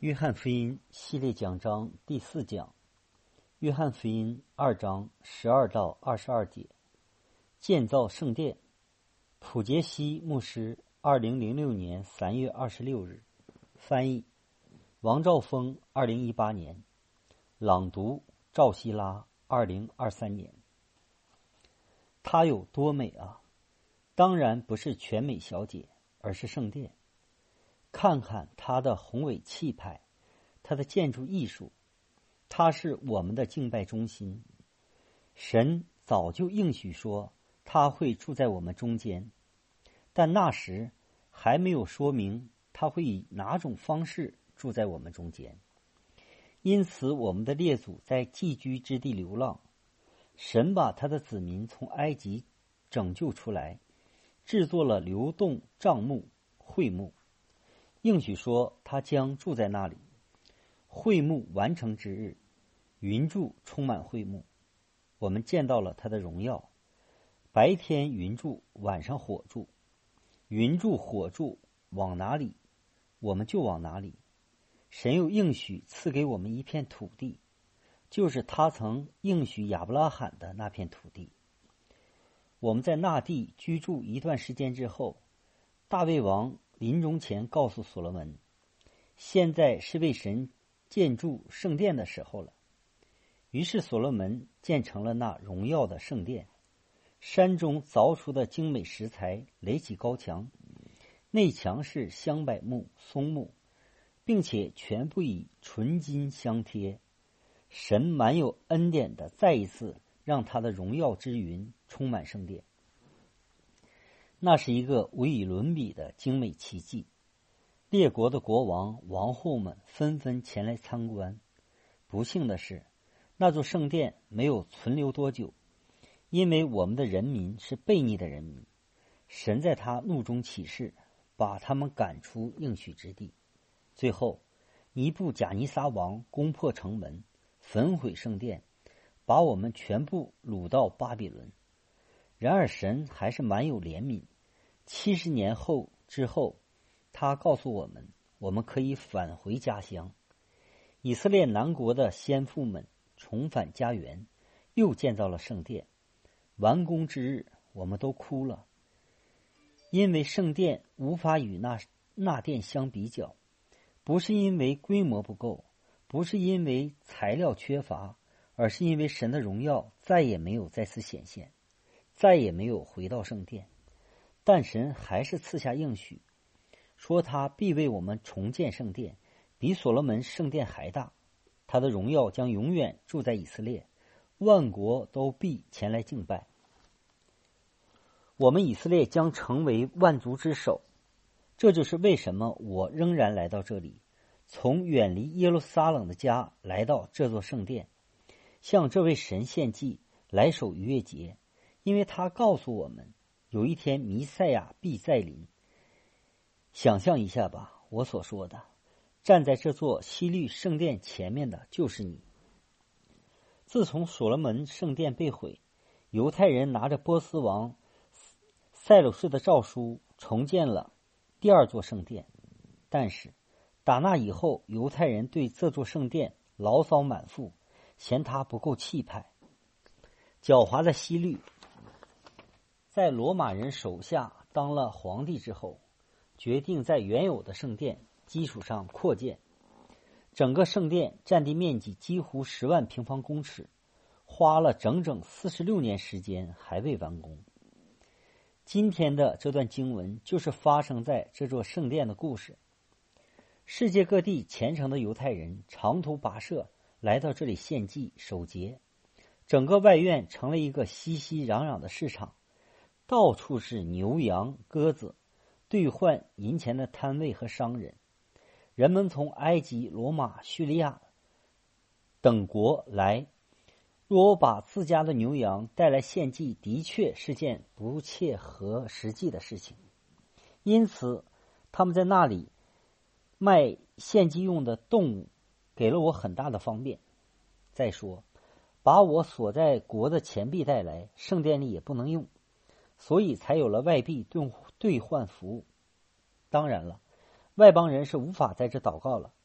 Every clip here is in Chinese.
约翰福音系列讲章第4讲，约翰福音2章12到22节，建造圣殿。普杰西牧师2006年3月26日，翻译王兆峰2018年，朗读赵希拉2023年。它有多美啊！当然不是全美小姐，而是圣殿。看看它的宏伟气派，它的建筑艺术，它是我们的敬拜中心。神早就应许说他会住在我们中间，但那时还没有说明他会以哪种方式住在我们中间。因此我们的列祖在寄居之地流浪，神把他的子民从埃及拯救出来，制作了流动帐幕会幕，应许说他将住在那里。会幕完成之日，云柱充满会幕，我们见到了他的荣耀。白天云柱，晚上火柱，云柱火柱往哪里，我们就往哪里。神又应许赐给我们一片土地，就是他曾应许亚伯拉罕的那片土地。我们在那地居住一段时间之后，大卫王临终前告诉所罗门，现在是为神建筑圣殿的时候了。于是所罗门建成了那荣耀的圣殿，山中凿出的精美石材垒起高墙，内墙是香柏木、松木，并且全部以纯金相贴。神满有恩典的再一次让他的荣耀之云充满圣殿。那是一个无以伦比的精美奇迹，列国的国王王后们纷纷前来参观。不幸的是，那座圣殿没有存留多久，因为我们的人民是悖逆的人民，神在他怒中起誓，把他们赶出应许之地。最后尼布甲尼撒王攻破城门，焚毁圣殿，把我们全部掳到巴比伦。然而神还是蛮有怜悯，70年之后他告诉我们，我们可以返回家乡。以色列南国的先父们重返家园，又建造了圣殿。完工之日，我们都哭了，因为圣殿无法与那殿相比较，不是因为规模不够，不是因为材料缺乏，而是因为神的荣耀再也没有再次显现，再也没有回到圣殿。但神还是赐下应许，说他必为我们重建圣殿，比所罗门圣殿还大。他的荣耀将永远住在以色列，万国都必前来敬拜。我们以色列将成为万族之首。这就是为什么我仍然来到这里，从远离耶路撒冷的家来到这座圣殿，向这位神献祭，来守逾越节，因为他告诉我们，有一天弥赛亚必再临。想象一下吧，我所说的，站在这座西律圣殿前面的就是你。自从所罗门圣殿被毁，犹太人拿着波斯王塞鲁士的诏书重建了第2座圣殿，但是打那以后，犹太人对这座圣殿牢骚满腹，嫌它不够气派。狡猾的西律在罗马人手下当了皇帝之后，决定在原有的圣殿基础上扩建。整个圣殿占地面积几乎10万平方公尺，花了整整46年时间还未完工。今天的这段经文就是发生在这座圣殿的故事。世界各地虔诚的犹太人长途跋涉来到这里献祭守节，整个外院成了一个熙熙攘攘的市场，到处是牛羊鸽子，兑换银钱的摊位和商人。人们从埃及、罗马、叙利亚等国来，若把自家的牛羊带来献祭，的确是件不切合实际的事情。因此他们在那里卖献祭用的动物，给了我很大的方便。再说，把我所在国的钱币带来，圣殿里也不能用，所以才有了外币兑换服务。当然了，外邦人是无法在这祷告了，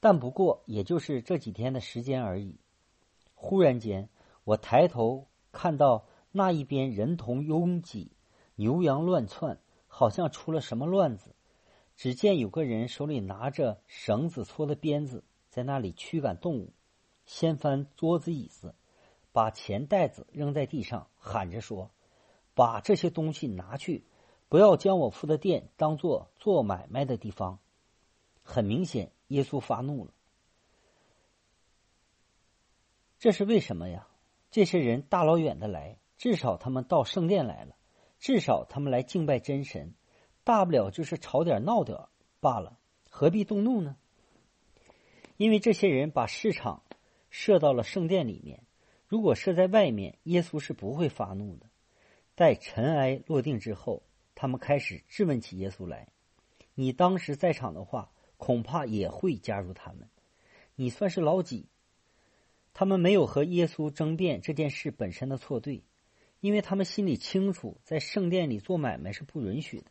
但不过也就是这几天的时间而已。忽然间，我抬头看到那一边人头拥挤，牛羊乱窜，好像出了什么乱子。只见有个人手里拿着绳子搓的鞭子，在那里驱赶动物，掀翻桌子椅子，把钱袋子扔在地上，喊着说：把这些东西拿去，不要将我父的店当作做买卖的地方。很明显，耶稣发怒了。这是为什么呀？这些人大老远的来，至少他们到圣殿来了，至少他们来敬拜真神，大不了就是吵点闹点罢了，何必动怒呢？因为这些人把市场设到了圣殿里面，如果设在外面，耶稣是不会发怒的。待尘埃落定之后，他们开始质问起耶稣来。你当时在场的话，恐怕也会加入他们。你算是老几？他们没有和耶稣争辩这件事本身的错对，因为他们心里清楚，在圣殿里做买卖是不允许的。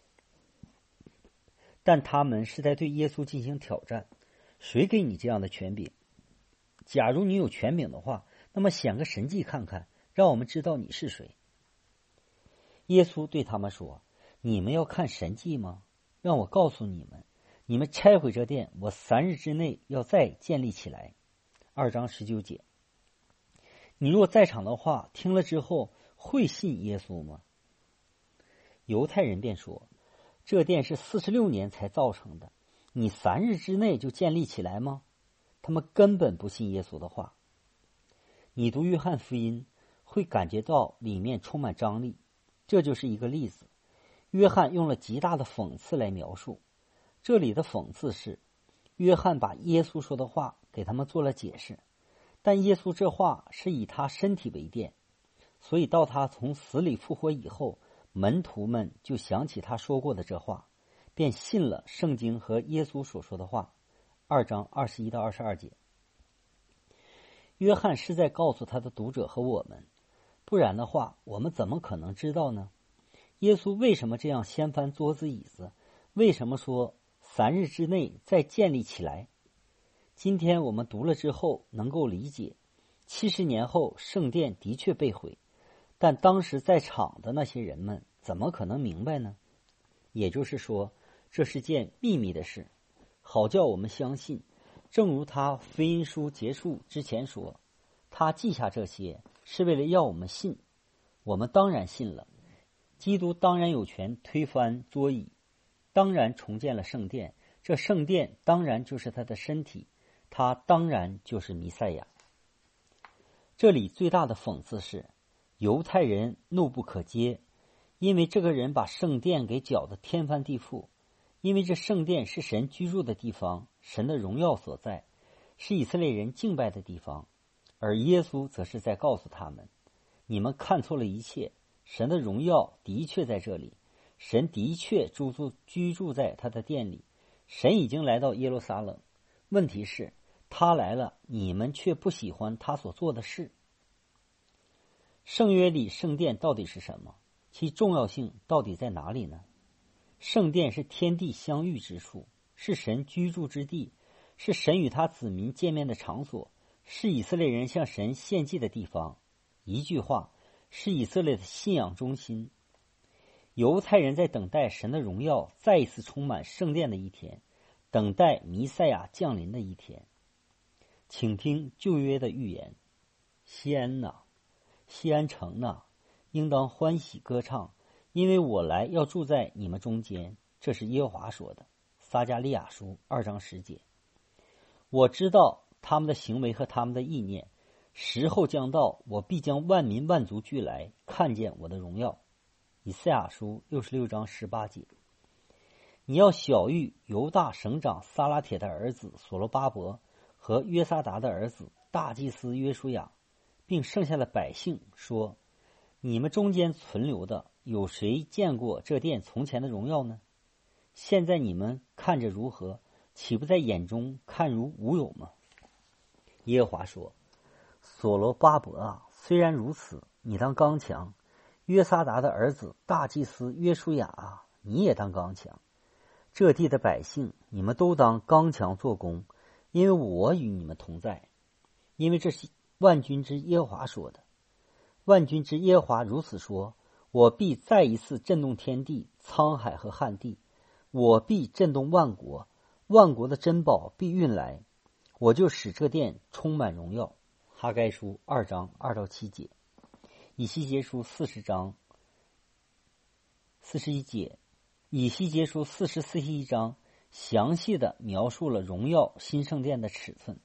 但他们是在对耶稣进行挑战。谁给你这样的权柄？假如你有权柄的话，那么显个神迹看看，让我们知道你是谁。耶稣对他们说：你们要看神迹吗？让我告诉你们，你们拆毁这殿，我3日之内要再建立起来。2章19节。你若在场的话，听了之后会信耶稣吗？犹太人便说：这殿是46年才造成的，你3日之内就建立起来吗？他们根本不信耶稣的话。你读约翰福音会感觉到里面充满张力，这就是一个例子。约翰用了极大的讽刺来描述，这里的讽刺是约翰把耶稣说的话给他们做了解释，但耶稣这话是以他身体为殿，所以到他从死里复活以后，门徒们就想起他说过的这话，便信了圣经和耶稣所说的话。2章21到22节。约翰是在告诉他的读者和我们，不然的话，我们怎么可能知道呢？耶稣为什么这样掀翻桌子椅子？为什么说3日之内再建立起来？今天我们读了之后能够理解，70年后圣殿的确被毁，但当时在场的那些人们怎么可能明白呢？也就是说，这是件秘密的事，好叫我们相信。正如他福音书结束之前说，他记下这些是为了要我们信。我们当然信了，基督当然有权推翻桌椅，当然重建了圣殿，这圣殿当然就是他的身体，他当然就是弥赛亚。这里最大的讽刺是，犹太人怒不可遏，因为这个人把圣殿给搅得天翻地覆。因为这圣殿是神居住的地方，神的荣耀所在，是以色列人敬拜的地方，而耶稣则是在告诉他们，你们看错了一切，神的荣耀的确在这里，神的确居住在他的殿里，神已经来到耶路撒冷，问题是他来了，你们却不喜欢他所做的事。圣约里圣殿到底是什么？其重要性到底在哪里呢？圣殿是天地相遇之处，是神居住之地，是神与他子民见面的场所，是以色列人向神献祭的地方。一句话，是以色列的信仰中心。犹太人在等待神的荣耀再一次充满圣殿的一天，等待弥赛亚降临的一天。请听旧约的预言：西安哪，西安城哪，应当欢喜歌唱，因为我来要住在你们中间。这是耶和华说的。撒迦利亚书2章10节。我知道他们的行为和他们的意念，时候将到，我必将万民万族聚来，看见我的荣耀。以赛亚书66章18节。你要晓谕犹大省长撒拉铁的儿子所罗巴伯和约撒达的儿子大祭司约书亚，并剩下的百姓说，你们中间存留的，有谁见过这殿从前的荣耀呢？现在你们看着如何？岂不在眼中看如无有吗？耶和华说，所罗巴伯啊，虽然如此，你当刚强；约撒达的儿子大祭司约书亚啊，你也当刚强。这地的百姓，你们都当刚强做工， 因为我与你们同在。因为这是万军之耶和华说的。万军之耶和华如此说：我必再一次震动天地、沧海和旱地，我必震动万国，万国的珍宝必运来，我就使这殿充满荣耀。哈该书2章2到7节，以西结书40章41节，以西结书41章详细的描述了荣耀新圣殿的尺寸。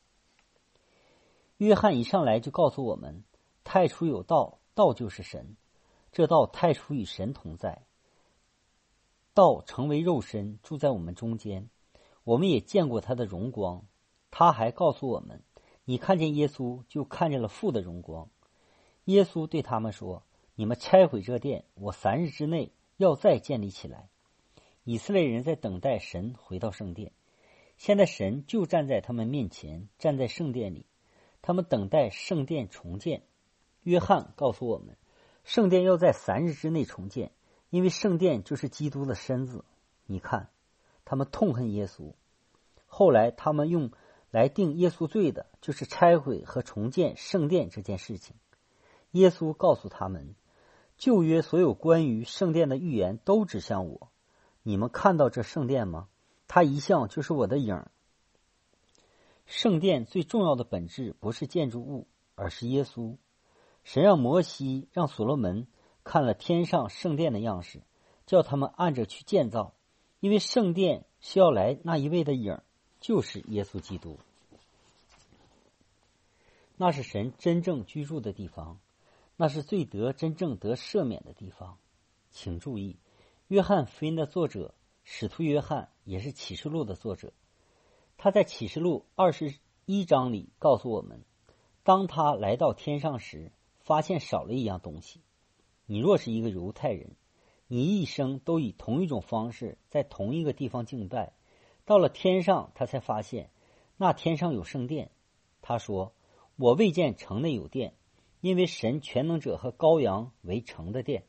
约翰一上来就告诉我们，太初有道，道就是神，这道太初与神同在，道成为肉身，住在我们中间，我们也见过他的荣光。他还告诉我们，你看见耶稣，就看见了父的荣光。耶稣对他们说，你们拆毁这殿，我3日之内要再建立起来。以色列人在等待神回到圣殿，现在神就站在他们面前，站在圣殿里，他们等待圣殿重建。约翰告诉我们，圣殿要在3日之内重建，因为圣殿就是基督的身子。你看，他们痛恨耶稣，后来他们用来定耶稣罪的就是拆毁和重建圣殿这件事情。耶稣告诉他们，旧约所有关于圣殿的预言都指向我。你们看到这圣殿吗？它一向就是我的影。圣殿最重要的本质不是建筑物，而是耶稣。神让摩西让所罗门看了天上圣殿的样式，叫他们按着去建造，因为圣殿是要来那一位的影，就是耶稣基督。那是神真正居住的地方，那是最真正得赦免的地方。请注意，约翰福音的作者使徒约翰也是启示录的作者。他在启示录21章里告诉我们，当他来到天上时，发现少了一样东西。你若是一个犹太人，你一生都以同一种方式在同一个地方敬拜，到了天上他才发现那天上有圣殿。他说，我未见城内有殿，因为神全能者和羔羊为城的殿。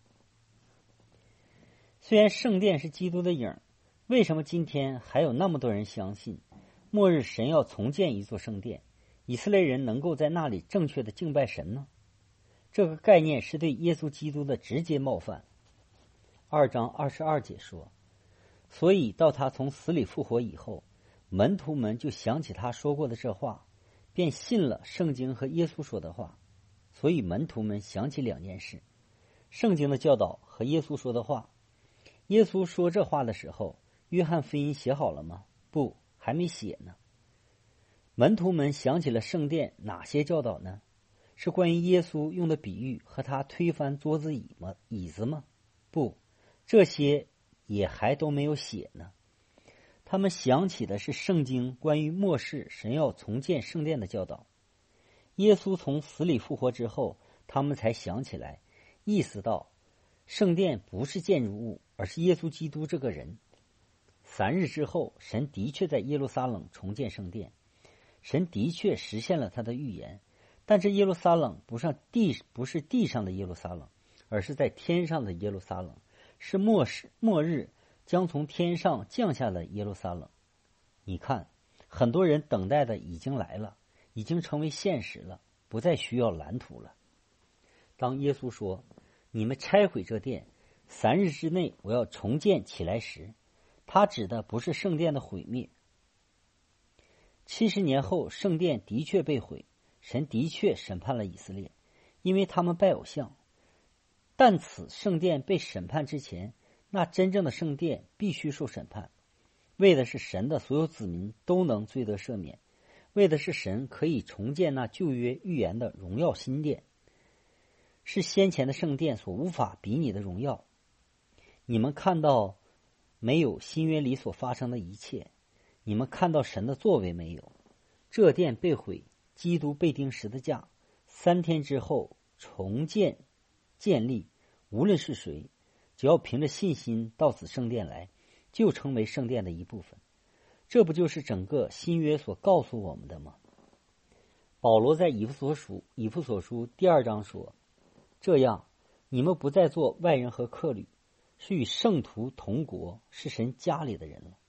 虽然圣殿是基督的影，为什么今天还有那么多人相信末日神要重建一座圣殿，以色列人能够在那里正确的敬拜神呢？这个概念是对耶稣基督的直接冒犯。2章22节说，所以到他从死里复活以后，门徒们就想起他说过的这话，便信了圣经和耶稣说的话。所以门徒们想起2件事，圣经的教导和耶稣说的话。耶稣说这话的时候，约翰福音写好了吗？不，还没写呢。门徒们想起了圣殿哪些教导呢？是关于耶稣用的比喻和他推翻桌子椅子吗？不，这些也还都没有写呢。他们想起的是圣经关于末世神要重建圣殿的教导。耶稣从死里复活之后，他们才想起来，意识到圣殿不是建筑物，而是耶稣基督这个人。3日之后，神的确在耶路撒冷重建圣殿，神的确实现了他的预言。但这耶路撒冷不是地上的耶路撒冷，而是在天上的耶路撒冷，是末日将从天上降下的耶路撒冷。你看，很多人等待的已经来了，已经成为现实了，不再需要蓝图了。当耶稣说，你们拆毁这殿，3日之内我要重建起来时，他指的不是圣殿的毁灭。70年后，圣殿的确被毁，神的确审判了以色列，因为他们拜偶像。但此圣殿被审判之前，那真正的圣殿必须受审判，为的是神的所有子民都能罪得赦免，为的是神可以重建那旧约预言的荣耀新殿，是先前的圣殿所无法比拟的荣耀。你们看到没有新约里所发生的一切？你们看到神的作为没有？这殿被毁，基督被钉十字架，3天之后重建建立，无论是谁，只要凭着信心到此圣殿来，就成为圣殿的一部分。这不就是整个新约所告诉我们的吗？保罗在以弗所书第2章说，这样你们不再做外人和客旅，是与圣徒同国，是神家里的人了，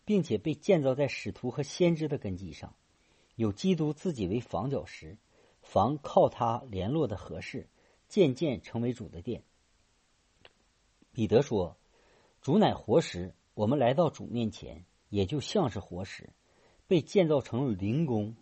并且被建造在使徒和先知的根基上，有基督自己为房角石，房靠他联络的合适，渐渐成为主的殿。彼得说，主乃活石，我们来到主面前，也就像是活石，被建造成了灵宫。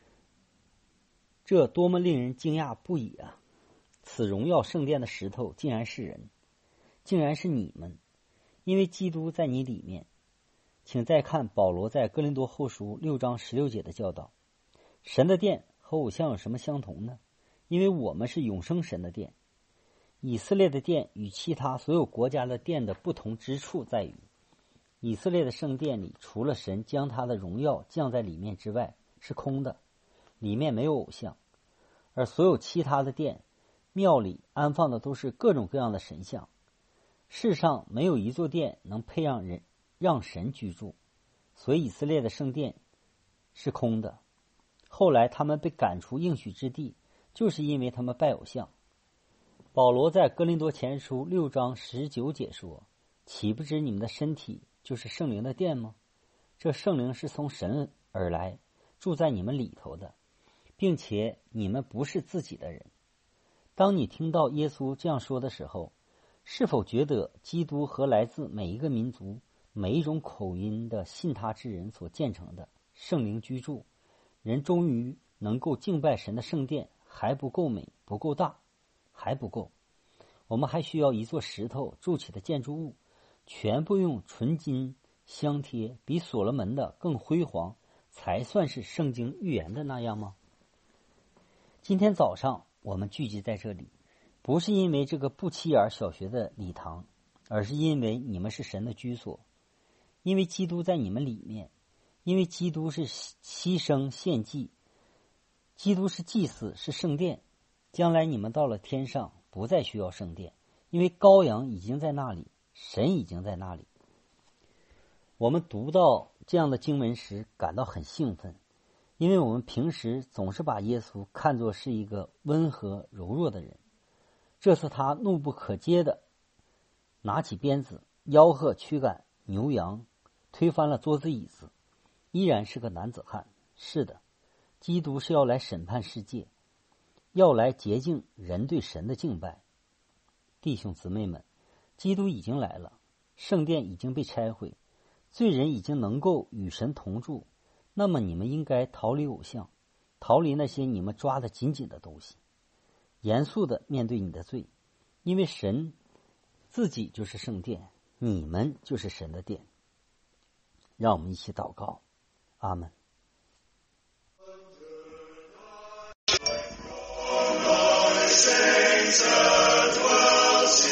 这多么令人惊讶不已啊！此荣耀圣殿的石头竟然是人，竟然是你们，因为基督在你里面。请再看保罗在哥林多后书6章16节的教导，神的殿和偶像有什么相同呢？因为我们是永生神的殿。以色列的殿与其他所有国家的殿的不同之处在于，以色列的圣殿里除了神将他的荣耀降在里面之外是空的，里面没有偶像。而所有其他的殿庙里安放的都是各种各样的神像。世上没有一座殿能配让神居住，所以以色列的圣殿是空的。后来他们被赶出应许之地，就是因为他们拜偶像。保罗在哥林多前书6章19节说，岂不知你们的身体就是圣灵的殿吗？这圣灵是从神而来，住在你们里头的，并且你们不是自己的人。当你听到耶稣这样说的时候，是否觉得基督和来自每一个民族、每一种口音的信他之人所建成的圣灵居住，人终于能够敬拜神的圣殿还不够美，不够大，还不够。我们还需要一座石头筑起的建筑物，全部用纯金镶贴，比所罗门的更辉煌，才算是圣经预言的那样吗？今天早上我们聚集在这里，不是因为这个不起眼小学的礼堂，而是因为你们是神的居所，因为基督在你们里面，因为基督是牺牲献祭，基督是祭司，是圣殿。将来你们到了天上，不再需要圣殿，因为羔羊已经在那里，神已经在那里。我们读到这样的经文时感到很兴奋，因为我们平时总是把耶稣看作是一个温和柔弱的人。这次他怒不可遏的拿起鞭子，吆喝驱赶牛羊，推翻了桌子椅子，依然是个男子汉。是的，基督是要来审判世界，要来洁净人对神的敬拜。弟兄姊妹们，基督已经来了，圣殿已经被拆毁，罪人已经能够与神同住。那么你们应该逃离偶像，逃离那些你们抓得紧紧的东西，严肃地面对你的罪，因为神自己就是圣殿，你们就是神的殿。让我们一起祷告，阿们。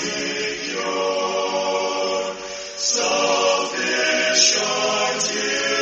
Selfish,